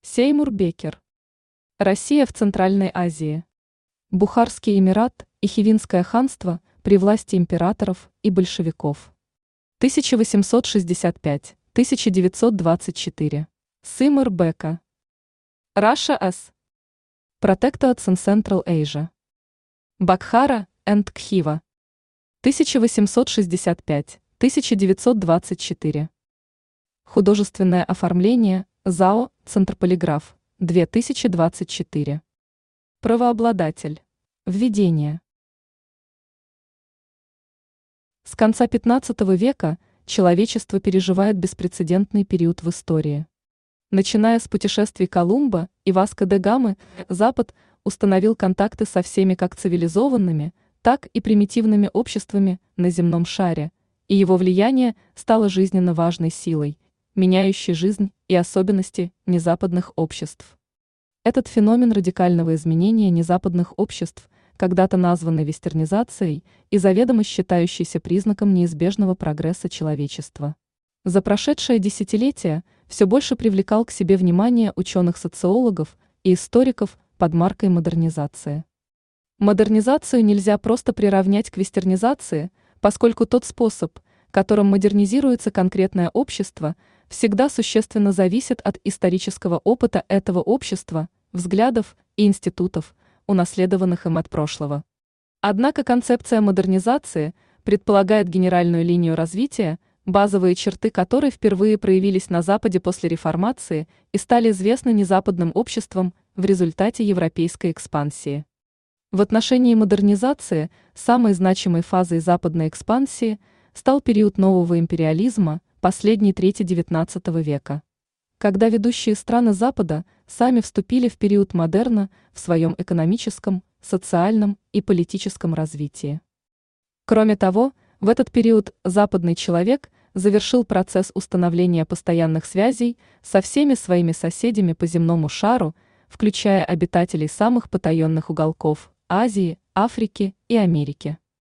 Сеймур Бекер. Россия в Центральной Азии. Бухарский Эмират и Хивинское ханство при власти императоров и большевиков. 1865-1924. Сеймур Бека. Russia as Protectorates in Central Asia. Бакхара and Кхива. 1865-1924. Художественное оформление ЗАО «Центрполиграф», 2024. Правообладатель. Введение. С конца XV века человечество переживает беспрецедентный период в истории. Начиная с путешествий Колумба и Васко де Гамы, Запад установил контакты со всеми как цивилизованными, так и примитивными обществами на земном шаре, и его влияние стало жизненно важной силой, меняющей жизнь и особенности незападных обществ. Этот феномен радикального изменения незападных обществ, когда-то названный вестернизацией и заведомо считающийся признаком неизбежного прогресса человечества, за прошедшее десятилетие все больше привлекал к себе внимание ученых-социологов и историков под маркой модернизации. Модернизацию нельзя просто приравнять к вестернизации, поскольку тот способ, которым модернизируется конкретное общество, всегда существенно зависит от исторического опыта этого общества, взглядов и институтов, унаследованных им от прошлого. Однако концепция модернизации предполагает генеральную линию развития, базовые черты которой впервые проявились на Западе после реформации и стали известны незападным обществам в результате европейской экспансии. В отношении модернизации самой значимой фазой западной экспансии стал период нового империализма, последней трети XIX века, когда ведущие страны Запада сами вступили в период модерна в своем экономическом, социальном и политическом развитии. Кроме того, в этот период западный человек завершил процесс установления постоянных связей со всеми своими соседями по земному шару, включая обитателей самых потаенных уголков Азии, Африки и Америки.